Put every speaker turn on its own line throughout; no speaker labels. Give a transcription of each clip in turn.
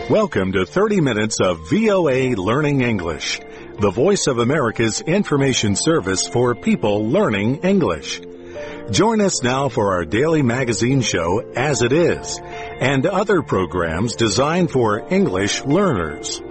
Welcome to 30 minutes of VOA Learning English, the voice of America's information service for people learning English. Join us now for our daily magazine show, As It Is, and other programs designed for English learners.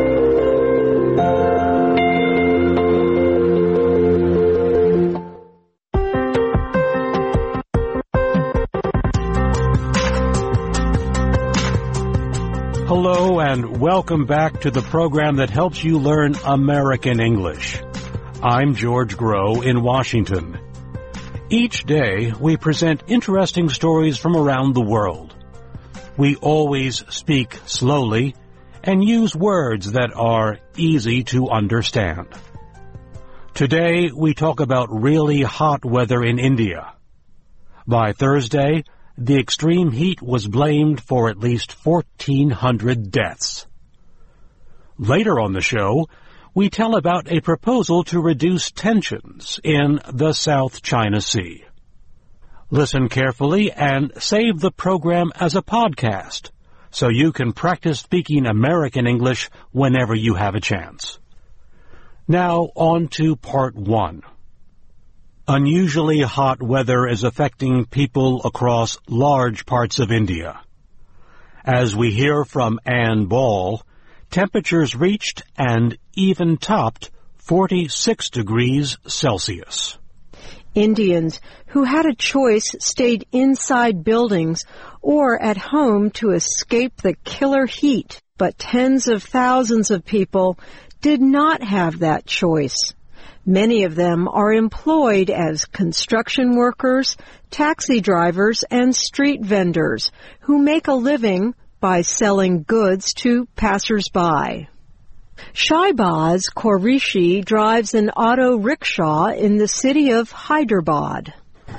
Hello and welcome back to the program that helps you learn American English. I'm George Groh in Washington. Each day we present interesting stories from around the world. We always speak slowly and use words that are easy to understand. Today we talk about really hot weather in India. By Thursday, the extreme heat was blamed for at least 1,400 deaths. Later on the show, we tell about a proposal to reduce tensions in the South China Sea. Listen carefully and save the program as a podcast so you can practice speaking American English whenever you have a chance. Now on to part 1. Unusually hot weather is affecting people across large parts of India. As we hear from Ann Ball, temperatures reached and even topped 46 degrees Celsius.
Indians who had a choice stayed inside buildings or at home to escape the killer heat, but tens of thousands of people did not have that choice. Many of them are employed as construction workers, taxi drivers, and street vendors who make a living by selling goods to passers-by. Shahbaz Qureshi drives an auto rickshaw in the city of Hyderabad.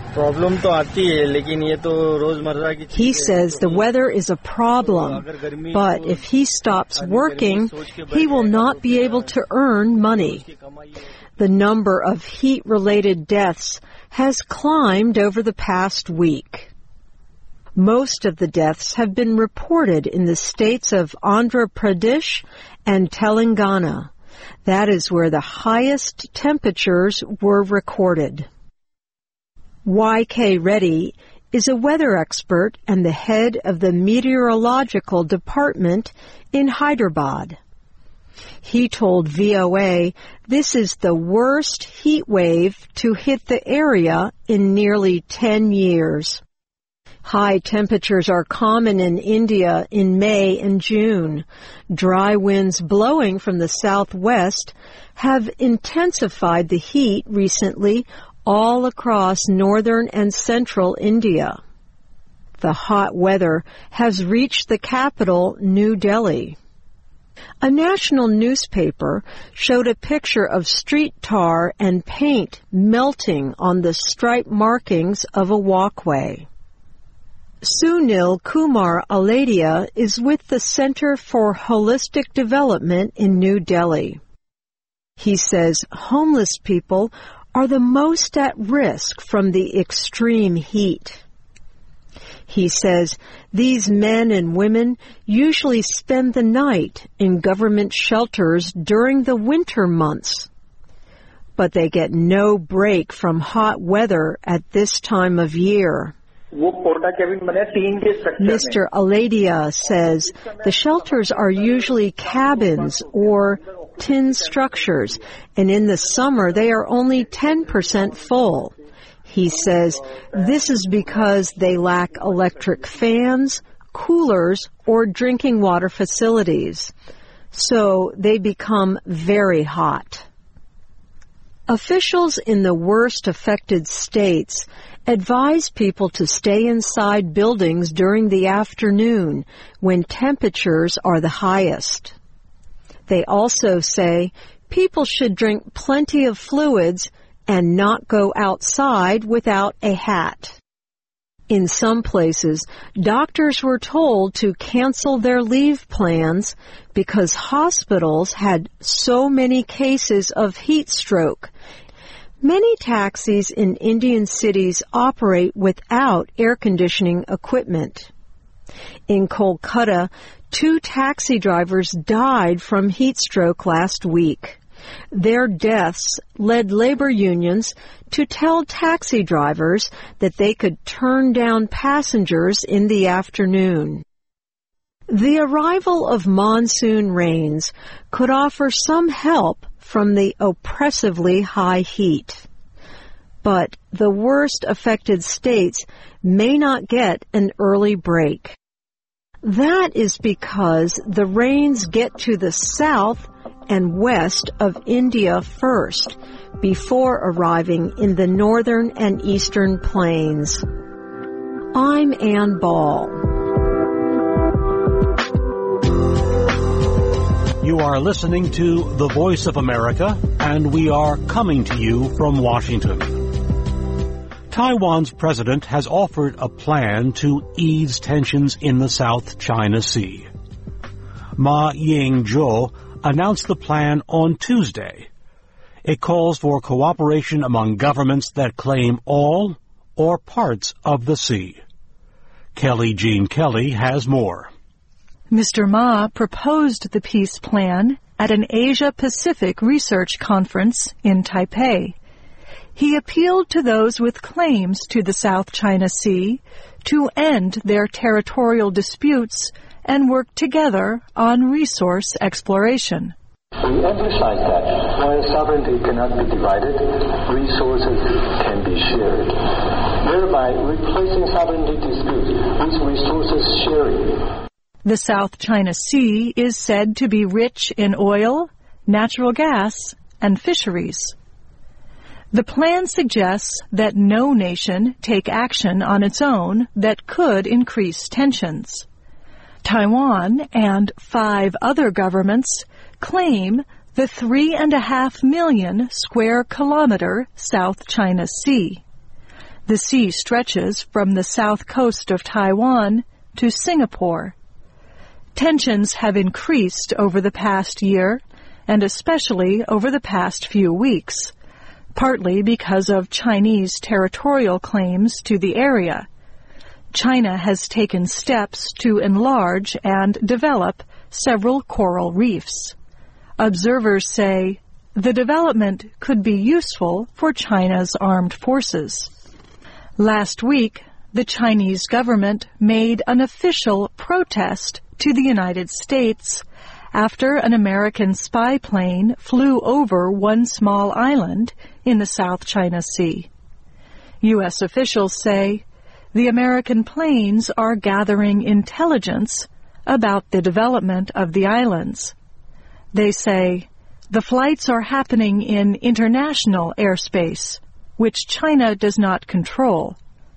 He says the weather is a problem, but if he stops working, he will not be able to earn money. The number of heat-related deaths has climbed over the past week. Most of the deaths have been reported in the states of Andhra Pradesh and Telangana. That is where the highest temperatures were recorded. Y.K. Reddy is a weather expert and the head of the meteorological department in Hyderabad. He told VOA this is the worst heat wave to hit the area in nearly 10 years. High temperatures are common in India in May and June. Dry winds blowing from the southwest have intensified the heat recently all across northern and central India. The hot weather has reached the capital, New Delhi. A national newspaper showed a picture of street tar and paint melting on the stripe markings of a walkway. Sunil Kumar Aladia is with the Center for Holistic Development in New Delhi. He says homeless people are the most at risk from the extreme heat. He says these men and women usually spend the night in government shelters during the winter months. But they get no break from hot weather at this time of year. Mr. Aladia says the shelters are usually cabins or tin structures, and in the summer they are only 10% full. He says this is because they lack electric fans, coolers, or drinking water facilities. So they become very hot. Officials in the worst affected states advise people to stay inside buildings during the afternoon when temperatures are the highest. They also say people should drink plenty of fluids and not go outside without a hat. In some places, doctors were told to cancel their leave plans because hospitals had so many cases of heat stroke. Many taxis in Indian cities operate without air conditioning equipment. In Kolkata, 2 taxi drivers died from heat stroke last week. Their deaths led labor unions to tell taxi drivers that they could turn down passengers in the afternoon. The arrival of monsoon rains could offer some help from the oppressively high heat. But the worst affected states may not get an early break. That is because the rains get to the south and west of India first, before arriving in the northern and eastern plains. I'm Ann Ball.
You are listening to The Voice of America, and we are coming to you from Washington. Taiwan's president has offered a plan to ease tensions in the South China Sea. Ma Ying-jeou announced the plan on Tuesday. It calls for cooperation among governments that claim all or parts of the sea. Kelly Jean Kelly has more.
Mr. Ma proposed the peace plan at an Asia-Pacific research conference in Taipei. He appealed to those with claims to the South China Sea to end their territorial disputes and work together on resource exploration.
We emphasize that while sovereignty cannot be divided, resources can be shared, thereby replacing sovereignty disputes with resources sharing.
The South China Sea is said to be rich in oil, natural gas, and fisheries. The plan suggests that no nation take action on its own that could increase tensions. Taiwan and 5 other governments claim the 3.5 million square kilometer South China Sea. The sea stretches from the south coast of Taiwan to Singapore. Tensions have increased over the past year, and especially over the past few weeks, partly because of Chinese territorial claims to the area. China has taken steps to enlarge and develop several coral reefs. Observers say the development could be useful for China's armed forces. Last week, the Chinese government made an official protest to the United States after an American spy plane flew over one small island in the South China Sea. U.S. officials say the American planes are gathering intelligence about the development of the islands. They say the flights are happening in international airspace, which China does not control.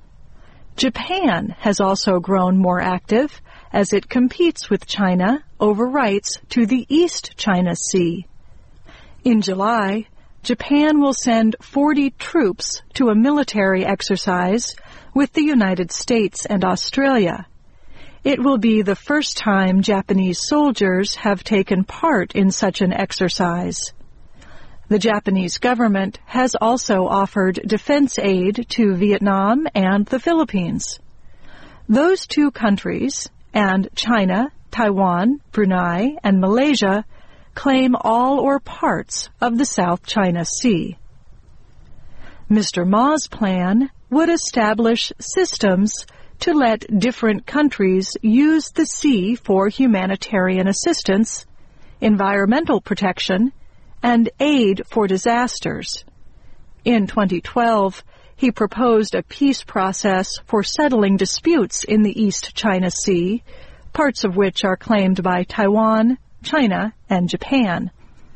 Japan has also grown more active as it competes with China over rights to the East China Sea. In July, Japan will send 40 troops to a military exercise with the United States and Australia. It will be the first time Japanese soldiers have taken part in such an exercise. The Japanese government has also offered defense aid to Vietnam and the Philippines. Those 2 countries, and China, Taiwan, Brunei, and Malaysia, claim all or parts of the South China Sea. Mr. Ma's plan would establish systems to let different countries use the sea for humanitarian assistance, environmental protection, and aid for disasters. In 2012, he proposed a peace process for settling disputes in the East China Sea, parts of which are claimed by Taiwan, China, and Japan.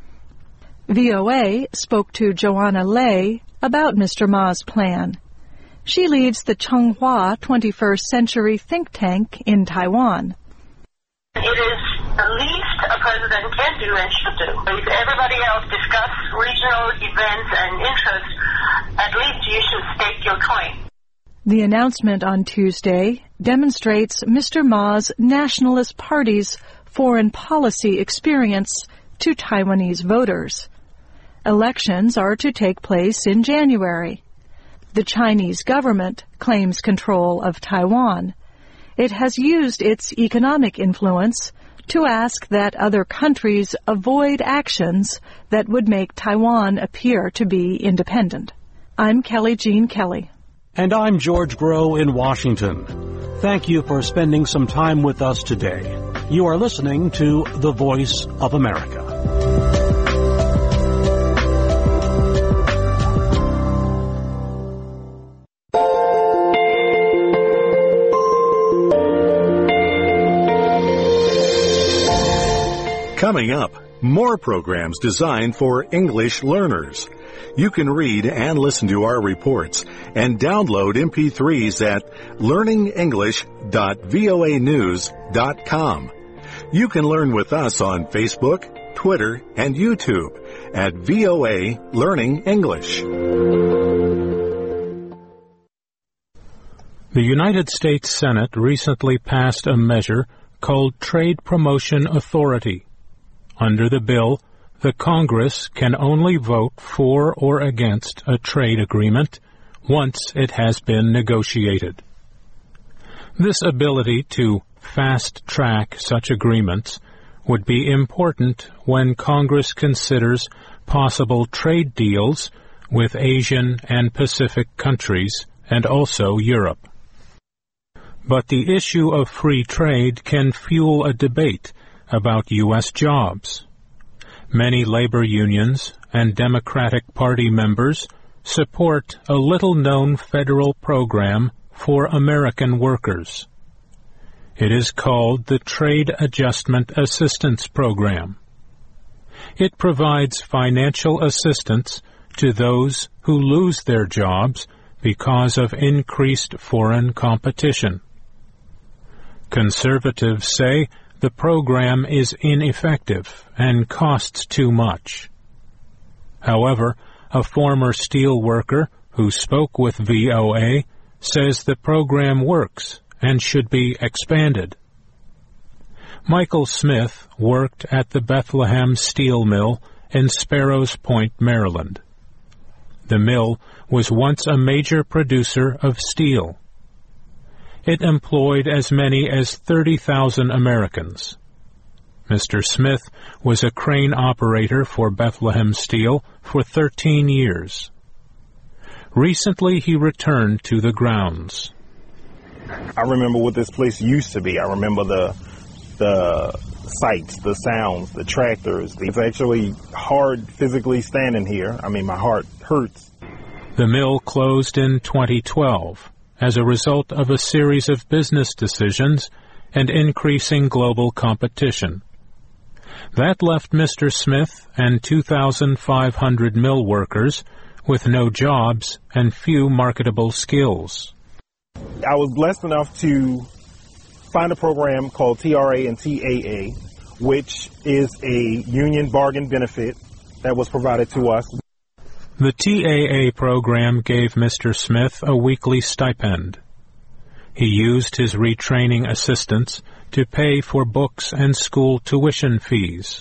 VOA spoke to Joanna Lei about Mr. Ma's plan. She leads the Changhua 21st Century think tank in Taiwan.
It is the least a president can do and should do. If everybody else discuss regional events and interests, at least you should stake your claim.
The announcement on Tuesday demonstrates Mr. Ma's Nationalist Party's foreign policy experience to Taiwanese voters. Elections are to take place in January. The Chinese government claims control of Taiwan. It has used its economic influence to ask that other countries avoid actions that would make Taiwan appear to be independent. I'm Kelly Jean Kelly.
And I'm George Grow in Washington. Thank you for spending some time with us today. You are listening to The Voice of America.
Coming up, more programs designed for English learners. You can read and listen to our reports and download MP3s at learningenglish.voanews.com. You can learn with us on Facebook, Twitter, and YouTube at VOA Learning English.
The United States Senate recently passed a measure called Trade Promotion Authority. Under the bill, the Congress can only vote for or against a trade agreement once it has been negotiated. This ability to fast-track such agreements would be important when Congress considers possible trade deals with Asian and Pacific countries and also Europe. But the issue of free trade can fuel a debate about U.S. jobs. Many labor unions and Democratic Party members support a little-known federal program for American workers. It is called the Trade Adjustment Assistance Program. It provides financial assistance to those who lose their jobs because of increased foreign competition. Conservatives say the program is ineffective and costs too much. However, a former steel worker who spoke with VOA says the program works and should be expanded. Michael Smith worked at the Bethlehem Steel Mill in Sparrows Point, Maryland. The mill was once a major producer of steel. It employed as many as 30,000 Americans. Mr. Smith was a crane operator for Bethlehem Steel for 13 years. Recently, he returned to the grounds.
I remember what this place used to be. I remember the sights, the sounds, the tractors. It's actually hard physically standing here. I mean, my heart hurts.
The mill closed in 2012. As a result of a series of business decisions and increasing global competition. That left Mr. Smith and 2,500 mill workers with no jobs and few marketable skills.
I was blessed enough to find a program called TRA and TAA, which is a union bargain benefit that was provided to us.
The TAA program gave Mr. Smith a weekly stipend. He used his retraining assistance to pay for books and school tuition fees.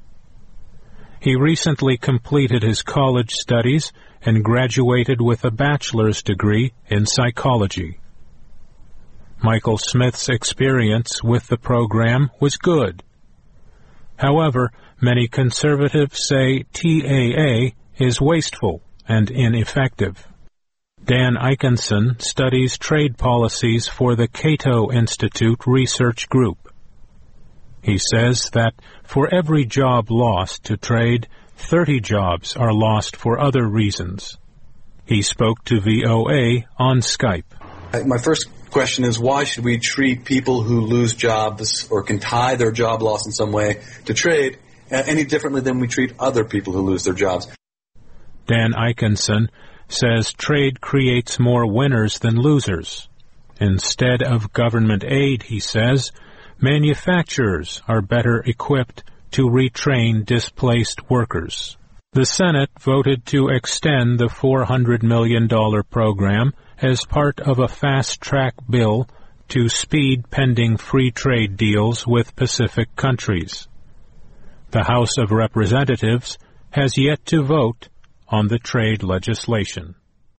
He recently completed his college studies and graduated with a bachelor's degree in psychology. Michael Smith's experience with the program was good. However, many conservatives say TAA is wasteful and ineffective. Dan Ikenson studies trade policies for the Cato Institute Research Group. He says that for every job lost to trade, 30 jobs are lost for other reasons. He spoke to VOA on Skype.
My first question is, why should we treat people who lose jobs or can tie their job loss in some way to trade any differently than we treat other people who lose their jobs?
Dan Ikenson says trade creates more winners than losers. Instead of government aid, he says, manufacturers are better equipped to retrain displaced workers. The Senate voted to extend the $400 million program as part of a fast-track bill to speed pending free trade deals with Pacific countries. The House of Representatives has yet to vote on the trade legislation.